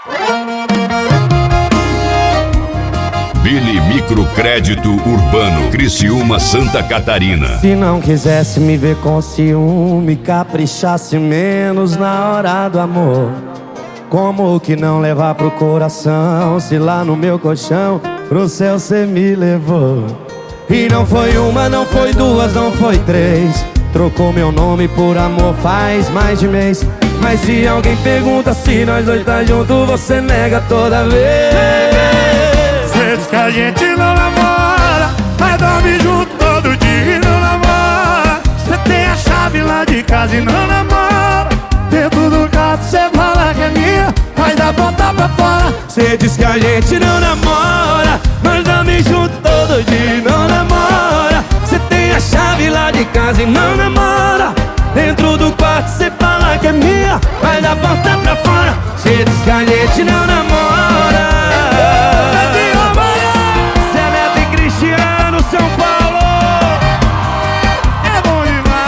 Billy Microcrédito Urbano, Criciúma, Santa Catarina. Se não quisesse me ver com ciúme, caprichasse menos na hora do amor. Como que não levar pro coração, se lá no meu colchão pro céu cê me levou? E não foi uma, não foi duas, não foi três. Trocou meu nome por amor faz mais de mês. Mas se alguém pergunta se nós dois tá junto, você nega toda vez. Cê diz que a gente não namora, mas dorme junto todo dia e não namora. Cê tem a chave lá de casa e não namora. Dentro do quarto cê fala que é minha, mas da porta pra fora. Cê diz que a gente não namora, mas dorme junto todo dia e não namora. Cê tem a chave lá de casa e não namora. Dentro do quarto cê fala que é minha, mas da porta pra fora. Cê diz que a gente não namora. Zé Neto e Cristiano, São Paulo. É bom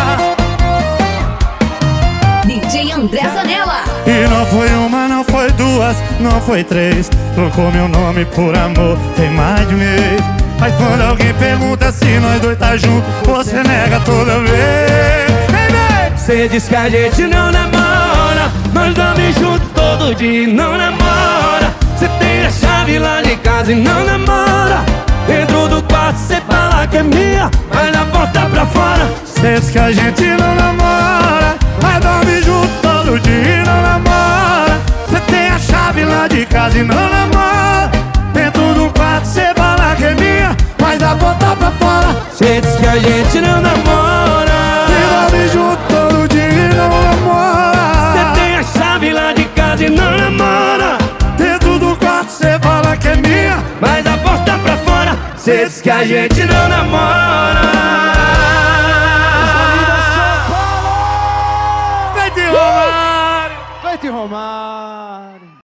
demais. DJ André Zanella. E não foi uma, não foi duas, não foi três. Trocou meu nome por amor, tem mais de mês. Mas quando alguém pergunta se nós dois tá junto, você nega toda vez. Cê diz que a gente não namora, nós dorme junto todo dia e não namora. Cê tem a chave lá de casa e não namora. Dentro do quarto cê fala que é minha, mas na porta pra fora. Cê diz que a gente não namora, mas dorme junto todo dia e não namora. Cê tem a chave lá de casa e não namora. Dentro do quarto cê fala que é minha, mas da porta pra fora. Cê diz que a gente não namora, e dorme junto todo dia e não namora. cê tem a chave lá de casa e não namora. Dentro do quarto cê fala que é minha, mas da porta pra fora. Cê diz que a gente não namora. vai te Romário, Vai te Romário.